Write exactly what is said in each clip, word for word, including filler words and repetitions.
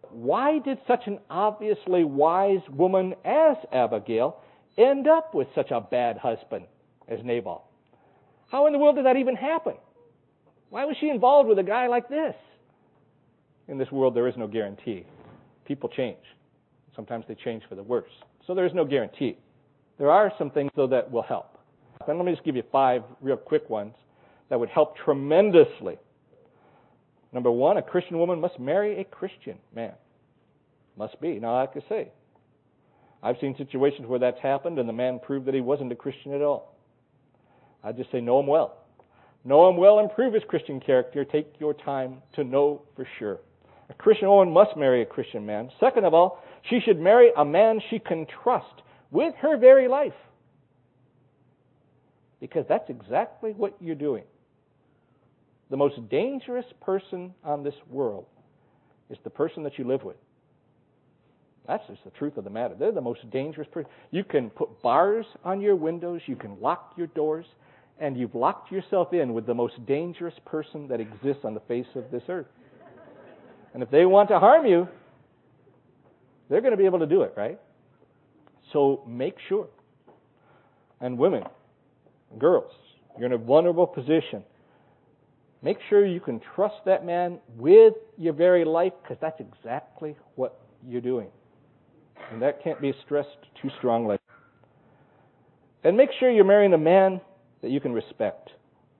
why did such an obviously wise woman as Abigail end up with such a bad husband as Nabal? How in the world did that even happen? Why was she involved with a guy like this? In this world, there is no guarantee. People change. Sometimes they change for the worse. So there is no guarantee. There are some things, though, that will help. And let me just give you five real quick ones that would help tremendously. Number one, a Christian woman must marry a Christian man. Must be. Now, like I say, I've seen situations where that's happened and the man proved that he wasn't a Christian at all. I just say, know him well. Know him well, improve his Christian character. Take your time to know for sure. A Christian woman must marry a Christian man. Second of all, she should marry a man she can trust with her very life. Because that's exactly what you're doing. The most dangerous person on this world is the person that you live with. That's just the truth of the matter. They're the most dangerous person. You can put bars on your windows, you can lock your doors, and you've locked yourself in with the most dangerous person that exists on the face of this earth. And if they want to harm you, they're going to be able to do it, right? So make sure. And women, girls, you're in a vulnerable position. Make sure you can trust that man with your very life, because that's exactly what you're doing. And that can't be stressed too strongly. And make sure you're marrying a man that you can respect.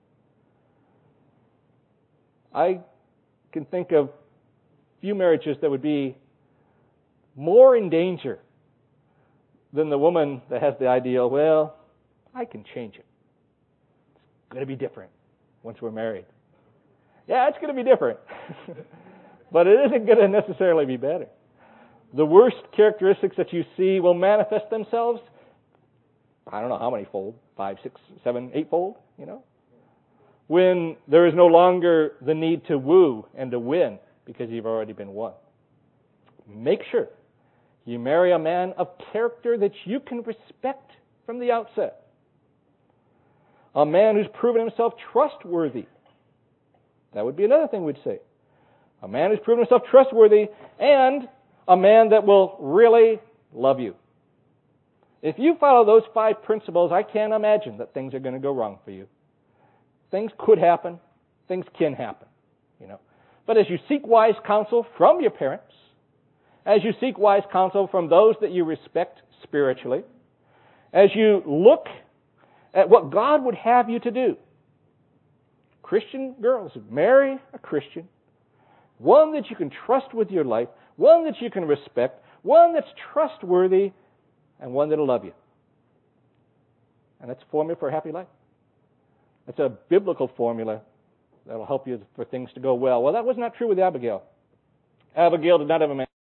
I can think of few marriages that would be more in danger than the woman that has the ideal, well, I can change it. It's going to be different once we're married. Yeah, it's going to be different. But it isn't going to necessarily be better. The worst characteristics that you see will manifest themselves, I don't know how many fold, five, six, seven, eight fold, you know, when there is no longer the need to woo and to win because you've already been won. Make sure you marry a man of character that you can respect from the outset. A man who's proven himself trustworthy. That would be another thing we'd say. A man who's proven himself trustworthy, and a man that will really love you. If you follow those five principles, I can't imagine that things are going to go wrong for you. Things could happen. Things can happen, you know. But as you seek wise counsel from your parents, as you seek wise counsel from those that you respect spiritually, as you look at what God would have you to do, Christian girls, marry a Christian, one that you can trust with your life, one that you can respect, one that's trustworthy, and one that'll love you. And that's a formula for a happy life. It's a biblical formula that'll help you for things to go well. Well, that was not true with Abigail. Abigail did not have a man